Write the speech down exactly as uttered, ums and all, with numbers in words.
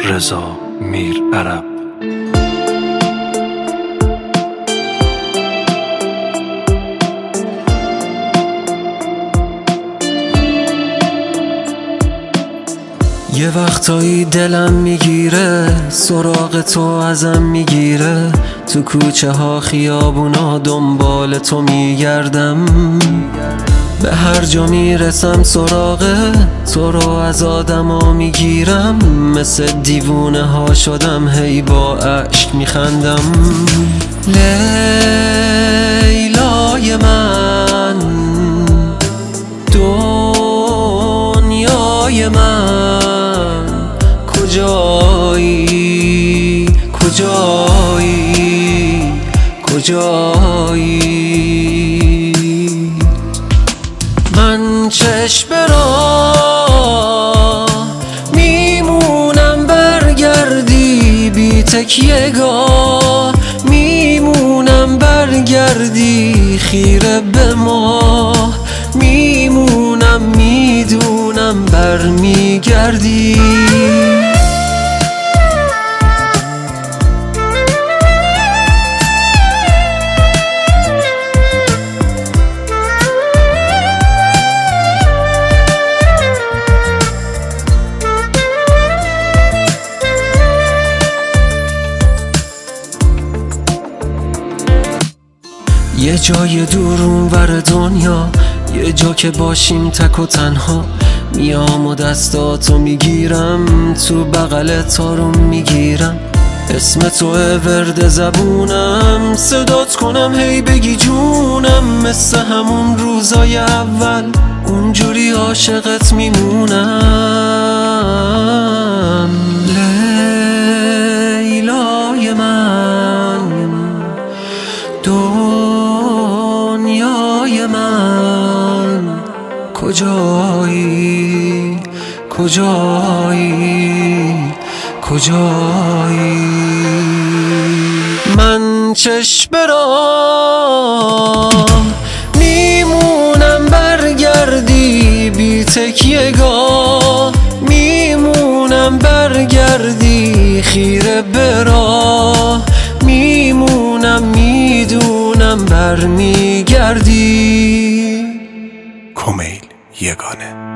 رضا میر عرب. یه وقتایی دلم میگیره، سراغ تو ازم میگیره، تو کوچه ها خیابونا دنبال تو میگردم، به هر جا میرسم سراغ تو رو از آدما میگیرم، مثل دیوونه ها شدم هی با عشق میخندم. لیلای من، دنیای من، کجایی کجایی کجایی؟ من چشم را میمونم برگردی، بی تکیه گاه میمونم برگردی، خیره به ما میمونم میدونم برمیگردی. یه جای دور اونور دنیا، یه جا که باشیم تک و تنها، میام و دستاتو میگیرم، تو بغلت آروم میگیرم، اسم توه ورد زبونم، صدات کنم هی بگی جونم، مثل همون روزای اول اونجوری عاشقت میمونم. لیلای من، دنیای من، کجایی کجایی کجایی؟ من چشم را میمونم برگردی، بی تکیه گاه میمونم برگردی، خیره به راه میمونم میدونم برمیگردی. کمیل یگانه.